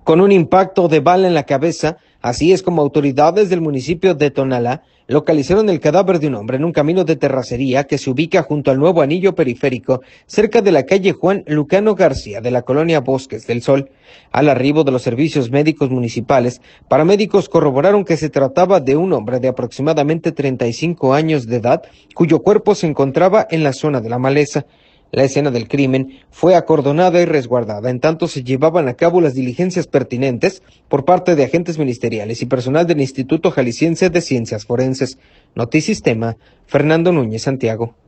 con un impacto de bala en la cabeza. Así es como autoridades del municipio de Tonalá localizaron el cadáver de un hombre en un camino de terracería que se ubica junto al nuevo anillo periférico, cerca de la calle Juan Lucano García de la colonia Bosques del Sol. Al arribo de los servicios médicos municipales, paramédicos corroboraron que se trataba de un hombre de aproximadamente 35 años de edad, cuyo cuerpo se encontraba en la zona de la maleza. La escena del crimen fue acordonada y resguardada, en tanto se llevaban a cabo las diligencias pertinentes por parte de agentes ministeriales y personal del Instituto Jalisciense de Ciencias Forenses. Notisistema, Fernando Núñez, Santiago.